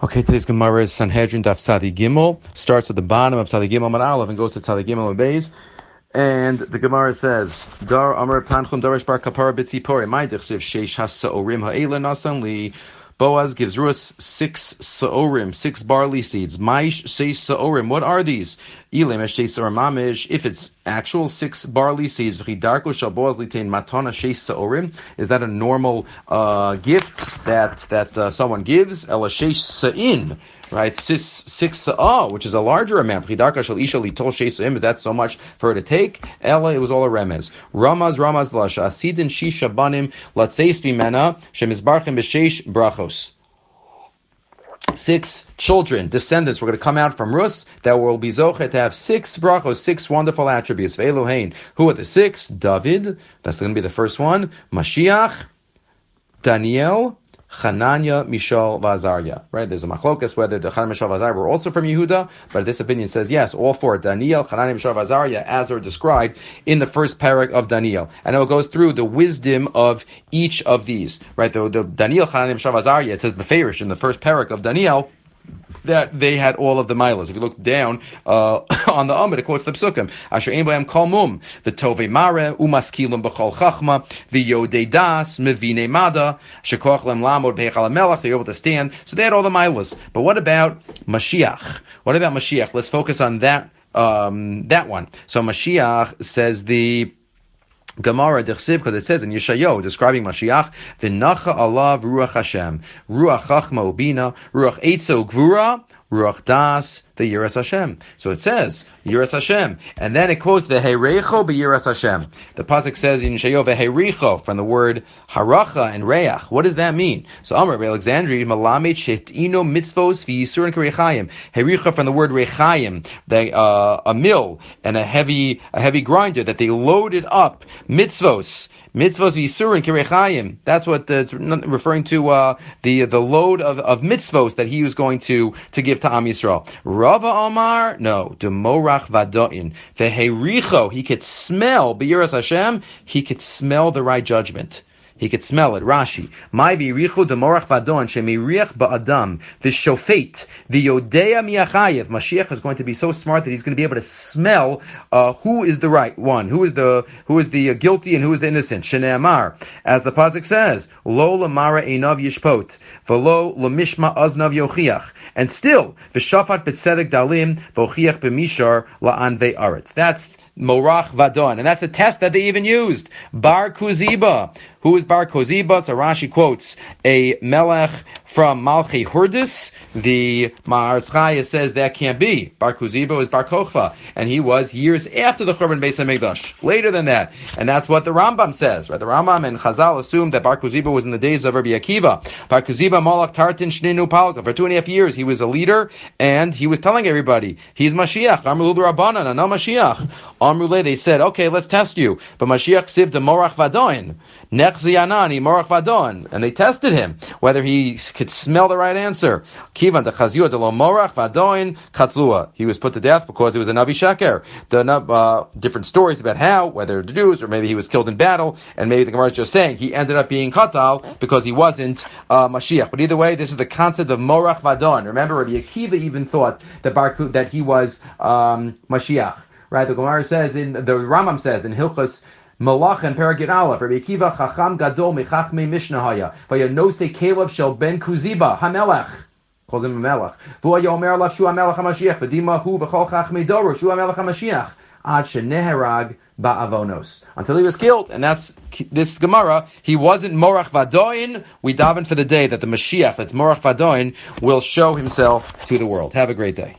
Okay, today's Gemara is Sanhedrin Daf Tzadi Gimel. Starts at the bottom of Tzadi Gimel Amud Aleph and goes to Tzadi Gimel Beis. And the Gemara says, Dar Amar Panchum Darash Bar Kapara Bitzipori. My Dichsiv Sheish Has-Sa'orim Ha'ela Nasan Li. Boaz gives Ruas 6 Sa'orim, 6 barley seeds. Maish Sheish Sa'orim. What are these? Ilem Sheish Sa'orim Mamish. If it's actual 6 barley seeds, V'chidarko Shal Boaz Litain Matana Sheish Sa'orim. Is that a normal gift that someone gives? Ela Sheish Sa'in. Right, 6 sa'ah, which is a larger amount. Is that so much for her to take? Ella, it was all a remez. Ramaz lasha asidin shisha banim latzeis bimena shemizbarchem b'sheish brachos. 6 children, descendants, were going to come out from Rus that will be zochet to have 6 brachos, 6 wonderful attributes. Ve'elohein. Who are the 6? David, that's going to be the first one. Mashiach, Daniel, Hananiah, Mishael, Vazariah. Right? There's a machlokas whether the Hananiah, Mishael, Vazariah were also from Yehuda, but this opinion says yes, all 4. Daniel, Hananiah, Mishael, Vazariah, as are described in the first parak of Daniel. And it goes through the wisdom of each of these. Right? The Daniel, Hananiah, Mishael, Vazariah, it says Beferish in the first parak of Daniel, that they had all of the milas. If you look down on the Amud, it quotes the Psukim. Asher ein b'hem kol mum, v'tovei mare, umaskilum b'chol chachma, v'yodei das, mevine mada, shekoch lem lamod b'hechal hamelach, they're able to stand. So they had all the milas. But what about Mashiach? What about Mashiach? Let's focus on that one. So Mashiach, says the Gemara Dechsiv, because it says in Yeshayahu, describing Mashiach, V'nacha alav ruach Hashem, ruach chachma ubina, ruach eitzo gvura, ruach das, the Yiras Hashem. So it says Yiras Hashem, and then it quotes V'heirecho b'Yiras Hashem. The pasuk says in Yeshayahu V'heirecho from the word haracha and reach. What does that mean? So Amar Alexandri malamed shetino mitzvos v'yisurin k'reichayim. Heirecho from the word reichayim, a mill and a heavy grinder that they loaded up mitzvos v'yisurin k'reichayim. That's what it's referring to. The load of mitzvos that he was going to give to Am Yisrael. Rava Omar, no, demorach vadoin. Vehericho, he could smell, b'yiras Hashem, he could smell the right judgment. He could smell it. Rashi. My v'yirichu demorach vadon, shemiriach ba'adam, v'shofet, v'yodea miachayev. Mashiach is going to be so smart that he's going to be able to smell who is the right one, who is the guilty and who is the innocent. Shneamar, as the pasuk says, lo lamara einav yishpot, v'lo lamishma aznav yochiach. And still, v'shafat b'tzedek dalim, v'ochiach b'mishar la'an ve'aretz. That's Morach Vadon. And that's a test that they even used. Bar Kuziba. Who is Bar Kuziba? So Rashi quotes a melech from Malchi Hurdis. The Ma'aretz Chaya says that can't be. Bar Kuziba was Bar Kochva. And he was years after the Churban Beis HaMikdash. Later than that. And that's what the Rambam says. Right? The Rambam and Chazal assumed that Bar Kuziba was in the days of Rabbi Akiva. Bar Kuziba Malach Tartin Shninu Palka. For 2.5 years he was a leader and he was telling everybody, he's Mashiach. Amrul Rabbanan, and no Mashiach. Amrule, they said, okay, let's test you. But Mashiach siv de Morach Vadon. Nechzianani Morach Vadon. And they tested him, whether he could smell the right answer. Kivan de Chaziyah de lo Morach Vadon Katlua. He was put to death because he was a Navi Sheker. Different stories about how, whether the Jews, or maybe he was killed in battle, and maybe the Gemara is just saying he ended up being Katal because he wasn't Mashiach. But either way, this is the concept of Morach Vadon. Remember, Rabbi Akiva even thought that he was Mashiach. Right, the Gemara says the Rambam says in Hilchos Malachim Peragid Aleph, Rabbi Akiva Chacham Gadol Mechachmei Mishnahaya, Vayanose Kalev Shel Ben Kuziba Hamelech, calls him a Melech. V'Oya Omer Lav Shu Hamelech Hamashiach, V'Dima Hu V'Chol Chachmei Doro Shu Hamelech Hamashiach, Ad Sheneherag Ba'avonos, until he was killed. And that's this Gemara. He wasn't Morach Vadoin. We daven for the day that the Mashiach, that's Morach Vadoin, will show himself to the world. Have a great day.